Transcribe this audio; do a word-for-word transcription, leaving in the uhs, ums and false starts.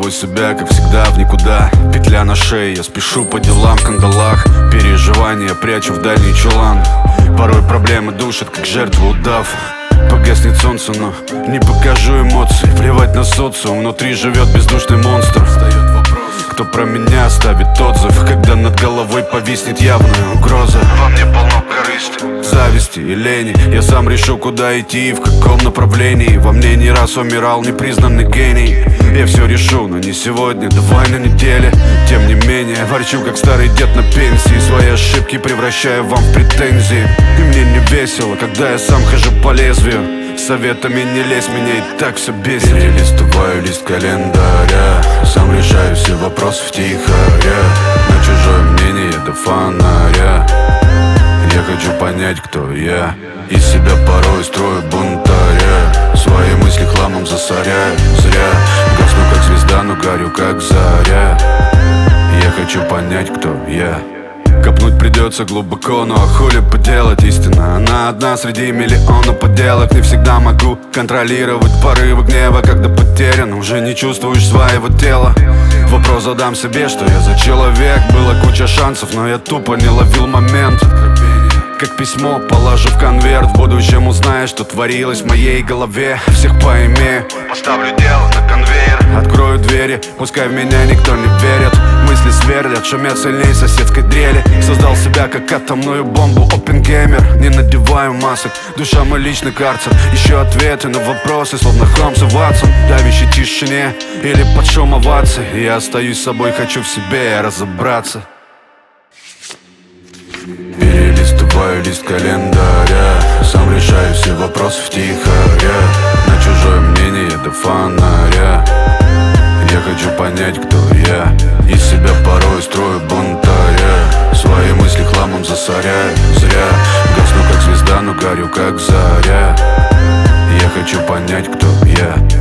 Порой себя, как всегда, в никуда. Петля на шее, я спешу по делам в кандалах. Переживания прячу в дальний чулан. Порой проблемы душат, как жертва удав. Погаснет солнце, но не покажу эмоций. Плевать на социум, внутри живет бездушный монстр. Кто про меня оставит отзыв, когда над головой повиснет явная угроза? Во мне полно корысти, зависти и лени. Я сам решу, куда идти и в каком направлении. Во мне не раз умирал непризнанный гений. Я все решу, но не сегодня, давай на неделе. Тем не менее, ворчу, как старый дед на пенсии. Свои ошибки превращаю вам в претензии. И мне не весело, когда я сам хожу по лезвию. Советами не лезь, меня и так все бесит. Перелистываю лист календаря, сам решаю все вопросы втихаря. На чужое мнение до фонаря. Я хочу понять, кто я. Из себя порой строю бунтаря. Свои мысли хламом засоряю зря. Гасну как звезда, но горю как заря. Я хочу понять, кто я. Копнуть придется глубоко, но хули поделать, истина она одна среди миллиона подделок. Не всегда могу контролировать порывы гнева, когда потерян, уже не чувствуешь своего тела. Вопрос задам себе, что я за человек. Была куча шансов, но я тупо не ловил момент. Как письмо положу в конверт. В будущем узнаешь, что творилось в моей голове. Всех поимею, поставлю дело на конвейер. Открою двери, пускай в меня никто не верит. Мысли сверлят, шумят сильнее соседской дрели. Создал себя как атомную бомбу, опенгеймер. Не надеваю масок, душа мой личный карцер. Ищу ответы на вопросы, словно Холмс и Ватсон. Давящей тишине или под шум оваций. Я остаюсь собой, хочу в себе разобраться. Перелистываю лист календаря, сам решаю все вопросы втихаря. На чужое мнение до фонаря. Я хочу понять, кто я. Из себя порой строю бунтаря. Свои мысли хламом засоряю зря. Гасну как звезда, но горю как заря. Я хочу понять, кто я.